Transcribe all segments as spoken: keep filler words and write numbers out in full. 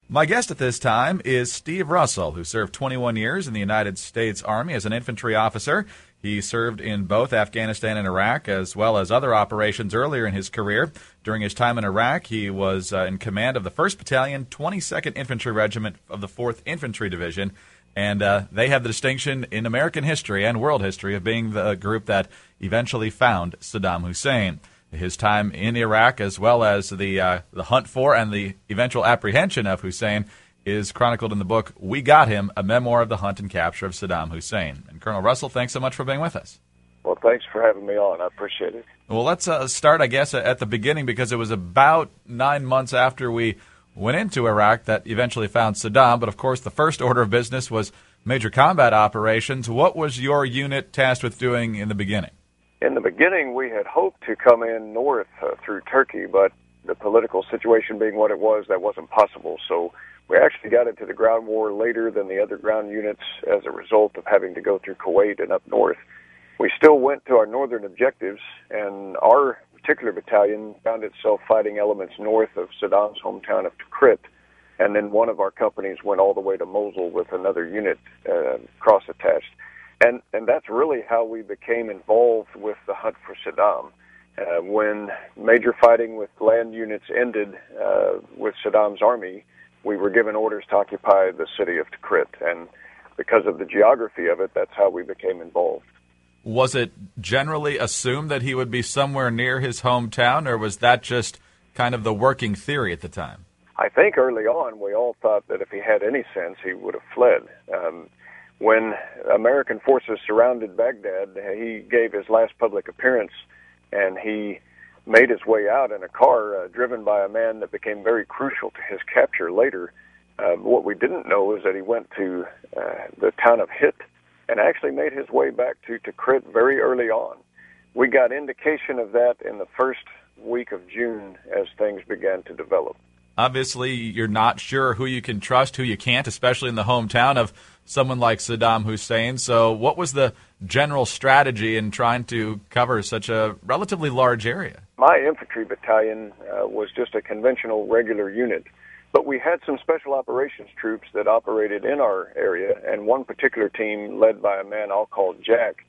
My guest at this time is Steve Russell, who served twenty-one years in the United States Army as an infantry officer. He served in both Afghanistan and Iraq, as well as other operations earlier in his career. During his time in Iraq, he was uh, in command of the first Battalion, twenty-second Infantry Regiment of the fourth Infantry Division, and uh, they have the distinction in American history and world history of being the group that eventually found Saddam Hussein. His time in Iraq, as well as the uh, the hunt for and the eventual apprehension of Hussein, is chronicled in the book We Got Him, a memoir of the hunt and capture of Saddam Hussein. And Colonel Russell, thanks so much for being with us. Well, thanks for having me on. I appreciate it. Well, let's uh, start, I guess, at the beginning, because it was about nine months after we went into Iraq that eventually found Saddam. But, of course, the first order of business was major combat operations. What was your unit tasked with doing in the beginning? In the beginning, we had hoped to come in north uh, through Turkey, but the political situation being what it was, that wasn't possible. So we actually got into the ground war later than the other ground units as a result of having to go through Kuwait and up north. We still went to our northern objectives, and our particular battalion found itself fighting elements north of Saddam's hometown of Tikrit, and then one of our companies went all the way to Mosul with another unit uh, cross-attached. And and that's really how we became involved with the hunt for Saddam. Uh, when major fighting with land units ended uh, with Saddam's army, we were given orders to occupy the city of Tikrit. And because of the geography of it, that's how we became involved. Was it generally assumed that he would be somewhere near his hometown, or was that just kind of the working theory at the time? I think early on we all thought that if he had any sense, he would have fled. Um, When American forces surrounded Baghdad, he gave his last public appearance, and he made his way out in a car uh, driven by a man that became very crucial to his capture later. Uh, what we didn't know is that he went to uh, the town of Hit and actually made his way back to Tikrit very early on. We got indication of that in the first week of June as things began to develop. Obviously, you're not sure who you can trust, who you can't, especially in the hometown of someone like Saddam Hussein. So what was the general strategy in trying to cover such a relatively large area? My infantry battalion uh, was just a conventional regular unit, but we had some special operations troops that operated in our area, and one particular team led by a man I'll call Jack.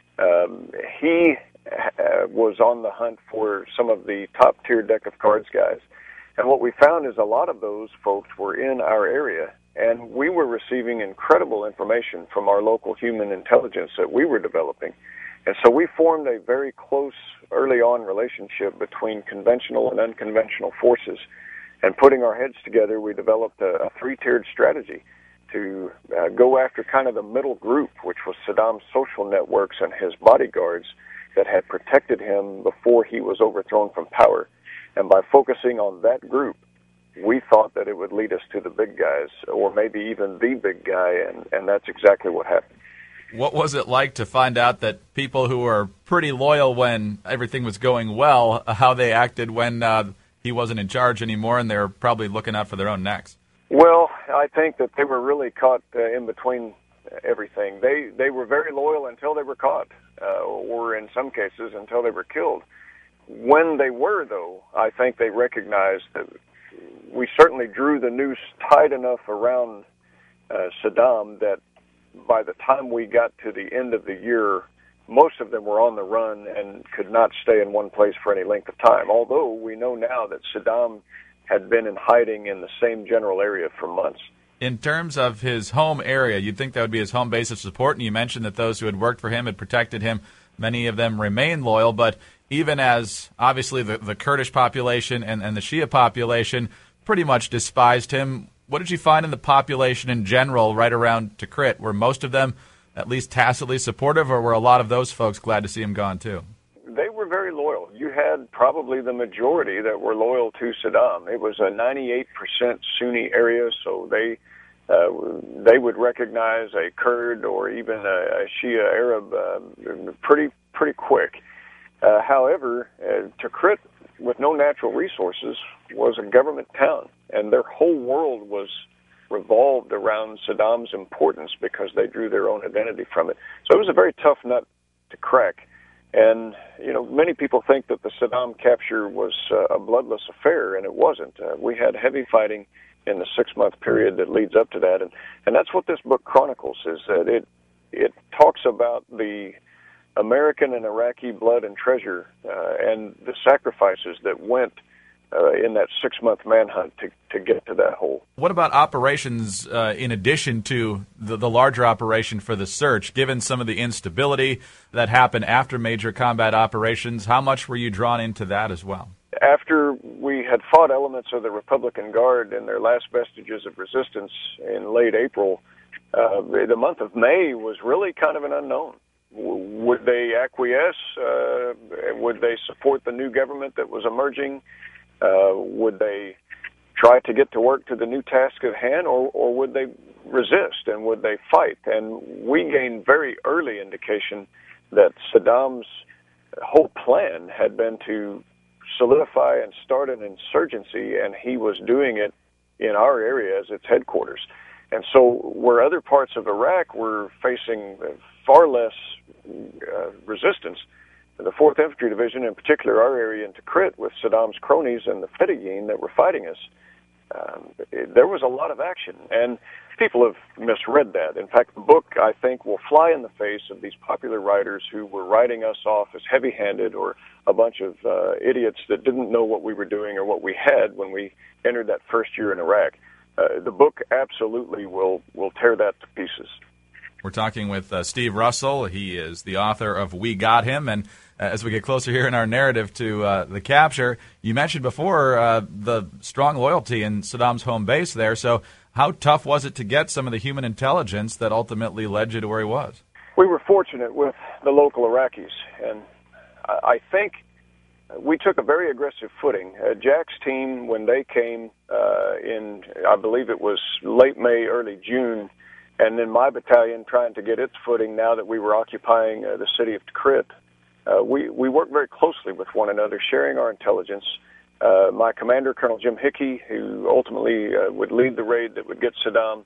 Um, he uh, was on the hunt for some of the top-tier deck of cards guys. And what we found is a lot of those folks were in our area, and we were receiving incredible information from our local human intelligence that we were developing. And so we formed a very close, early-on relationship between conventional and unconventional forces. And putting our heads together, we developed a, a three-tiered strategy to uh, go after kind of the middle group, which was Saddam's social networks and his bodyguards that had protected him before he was overthrown from power. And by focusing on that group, we thought that it would lead us to the big guys, or maybe even the big guy, and, and that's exactly what happened. What was it like to find out that people who were pretty loyal when everything was going well, how they acted when uh, he wasn't in charge anymore, and they were probably looking out for their own necks? Well, I think that they were really caught uh, in between everything. They, they were very loyal until they were caught, uh, or in some cases until they were killed. When they were, though, I think they recognized that we certainly drew the noose tight enough around uh, Saddam that by the time we got to the end of the year, most of them were on the run and could not stay in one place for any length of time, although we know now that Saddam had been in hiding in the same general area for months. In terms of his home area, you'd think that would be his home base of support, and you mentioned that those who had worked for him had protected him. Many of them remain loyal, but even as obviously the, the Kurdish population and, and the Shia population pretty much despised him, what did you find in the population in general right around Tikrit? Were most of them at least tacitly supportive, or were a lot of those folks glad to see him gone too? They were very loyal. You had probably the majority that were loyal to Saddam. It was a ninety-eight percent Sunni area, so they uh, they would recognize a Kurd or even a, a Shia Arab uh, pretty pretty quick. Uh, however, uh, Tikrit, with no natural resources, was a government town, and their whole world was revolved around Saddam's importance because they drew their own identity from it. So it was a very tough nut to crack. And, you know, many people think that the Saddam capture was uh, a bloodless affair, and it wasn't. Uh, we had heavy fighting in the six-month period that leads up to that. And, and that's what this book chronicles, is that it, it talks about the American and Iraqi blood and treasure uh, and the sacrifices that went uh, in that six-month manhunt to, to get to that hole. What about operations uh, in addition to the, the larger operation for the search? Given some of the instability that happened after major combat operations, how much were you drawn into that as well? After we had fought elements of the Republican Guard in their last vestiges of resistance in late April, uh, the month of May was really kind of an unknown. Would they acquiesce? Uh, would they support the new government that was emerging? Uh, would they try to get to work to the new task at hand, or, or would they resist, and would they fight? And we gained very early indication that Saddam's whole plan had been to solidify and start an insurgency, and he was doing it in our area as its headquarters. And so where other parts of Iraq were facing far less uh, resistance, the fourth Infantry Division, in particular our area in Tikrit with Saddam's cronies and the Fedayeen that were fighting us, um, it, there was a lot of action. And people have misread that. In fact, the book, I think, will fly in the face of these popular writers who were writing us off as heavy-handed or a bunch of uh, idiots that didn't know what we were doing or what we had when we entered that first year in Iraq. Uh, the book absolutely will, will tear that to pieces. We're talking with uh, Steve Russell. He is the author of We Got Him. And uh, as we get closer here in our narrative to uh, the capture, you mentioned before uh, the strong loyalty in Saddam's home base there. So how tough was it to get some of the human intelligence that ultimately led you to where he was? We were fortunate with the local Iraqis, and I think we took a very aggressive footing. Uh, Jack's team, when they came uh, in, I believe it was late May, early June, and then my battalion trying to get its footing now that we were occupying uh, the city of Tikrit, uh, we, we worked very closely with one another, sharing our intelligence. Uh, my commander, Colonel Jim Hickey, who ultimately uh, would lead the raid that would get Saddam,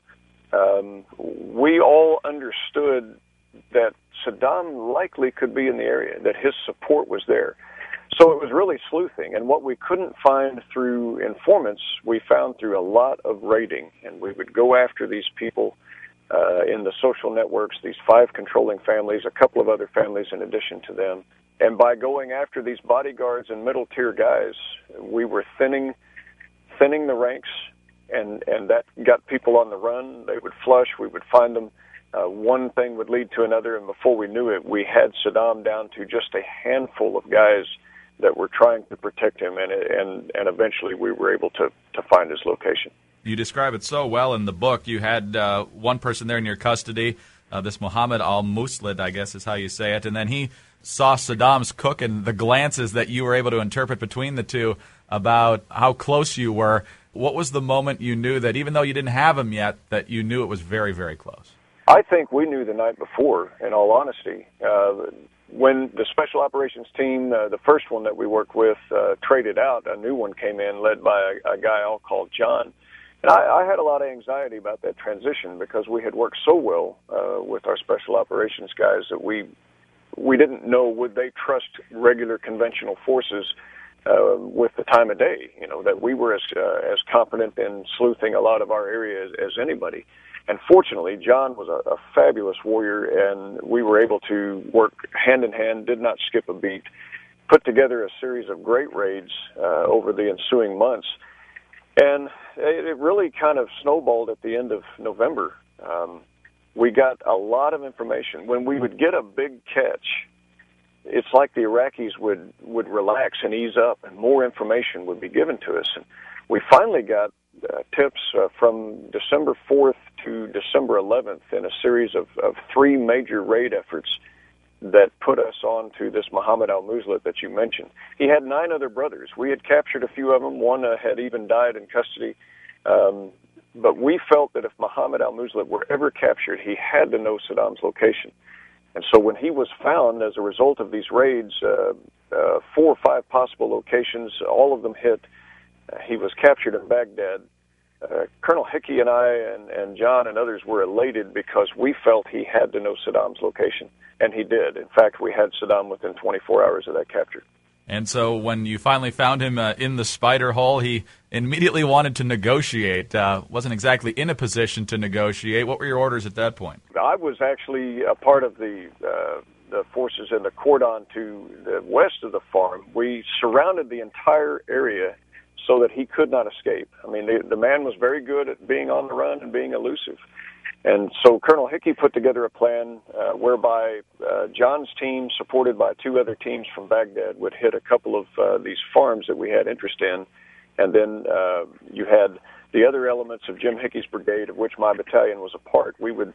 um, we all understood that Saddam likely could be in the area, that his support was there. So it was really sleuthing, and what we couldn't find through informants, we found through a lot of raiding, and we would go after these people uh, in the social networks, these five controlling families, a couple of other families in addition to them. And by going after these bodyguards and middle-tier guys, we were thinning thinning the ranks, and, and that got people on the run. They would flush, we would find them. Uh, one thing would lead to another, and before we knew it, we had Saddam down to just a handful of guys that were trying to protect him, and and, and eventually we were able to, to find his location. You describe it so well in the book. You had uh, one person there in your custody, uh, this Mohammed al-Muslid, I guess is how you say it, and then he saw Saddam's cook and the glances that you were able to interpret between the two about how close you were. What was the moment you knew that, even though you didn't have him yet, that you knew it was very, very close? I think we knew the night before, in all honesty. Uh, when the Special Operations team, uh, the first one that we worked with, uh, traded out, a new one came in led by a, a guy all called John. And I, I had a lot of anxiety about that transition because we had worked so well uh, with our Special Operations guys that we we didn't know, would they trust regular conventional forces uh, with the time of day, you know, that we were as uh, as competent in sleuthing a lot of our area as, as anybody. And fortunately, John was a, a fabulous warrior, and we were able to work hand in hand, did not skip a beat, put together a series of great raids uh, over the ensuing months. And it, it really kind of snowballed at the end of November. Um, we got a lot of information. When we would get a big catch, it's like the Iraqis would, would relax and ease up, and more information would be given to us. And we finally got uh, tips uh, from December fourth to December eleventh in a series of, of three major raid efforts that put us on to this Mohammed al-Muslid that you mentioned. He had nine other brothers. We had captured a few of them. One uh, had even died in custody. Um, but we felt that if Mohammed al-Muslid were ever captured, he had to know Saddam's location. And so when he was found as a result of these raids, uh, uh, four or five possible locations, all of them hit, uh, he was captured in Baghdad. Uh, Colonel Hickey and I and, and John and others were elated because we felt he had to know Saddam's location, and he did. In fact, we had Saddam within twenty-four hours of that capture. And so when you finally found him uh, in the spider hole, he immediately wanted to negotiate. Uh, wasn't exactly in a position to negotiate. What were your orders at that point? I was actually a part of the uh, the forces in the cordon to the west of the farm. We surrounded the entire area so that he could not escape. I mean, the, the man was very good at being on the run and being elusive. And so Colonel Hickey put together a plan uh, whereby uh, John's team, supported by two other teams from Baghdad, would hit a couple of uh, these farms that we had interest in. And then uh, you had the other elements of Jim Hickey's brigade, of which my battalion was a part. We would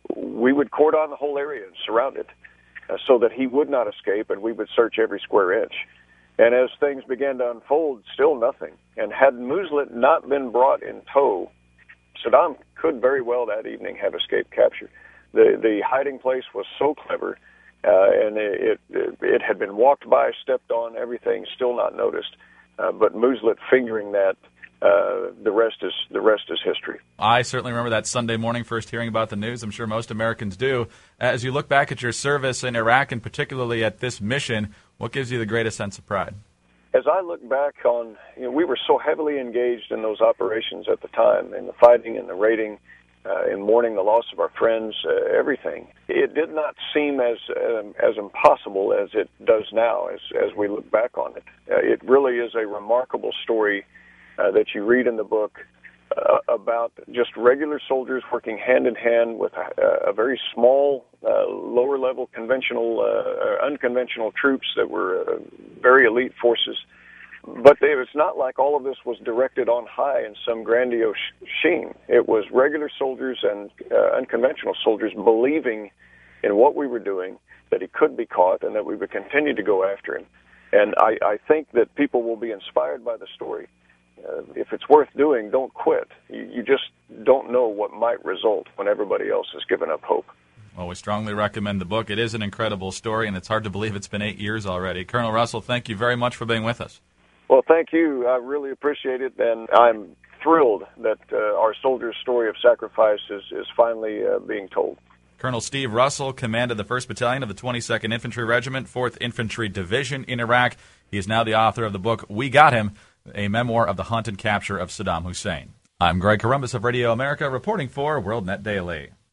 we would cordon the whole area and surround it uh, so that he would not escape, and we would search every square inch. And as things began to unfold, still nothing. And had Mouslet not been brought in tow, Saddam could very well that evening have escaped capture. The the hiding place was so clever, uh, and it, it it had been walked by, stepped on, everything still not noticed. Uh, but Mouslet fingering that, uh, the rest is the rest is history. I certainly remember that Sunday morning, first hearing about the news. I'm sure most Americans do. As you look back at your service in Iraq, and particularly at this mission, what gives you the greatest sense of pride? As I look back on, you know, we were so heavily engaged in those operations at the time, in the fighting and the raiding, uh, in mourning the loss of our friends, uh, everything. It did not seem as um, as impossible as it does now as, as we look back on it. Uh, it really is a remarkable story uh, that you read in the book uh, about just regular soldiers working hand in hand with a, a very small, uh, lower-level conventional, uh, unconventional troops that were uh, very elite forces. But they, it's not like all of this was directed on high in some grandiose sheen. It was regular soldiers and uh, unconventional soldiers believing in what we were doing, that he could be caught, and that we would continue to go after him. And I, I think that people will be inspired by the story. Uh, if it's worth doing, don't quit. You, you just don't know what might result when everybody else has given up hope. Well, we strongly recommend the book. It is an incredible story, and it's hard to believe it's been eight years already. Colonel Russell, thank you very much for being with us. Well, thank you. I really appreciate it, and I'm thrilled that uh, our soldiers' story of sacrifice is, is finally uh, being told. Colonel Steve Russell commanded the first Battalion of the twenty-second Infantry Regiment, fourth Infantry Division in Iraq. He is now the author of the book, We Got Him, a memoir of the hunt and capture of Saddam Hussein. I'm Greg Corombos of Radio America, reporting for WorldNet Daily.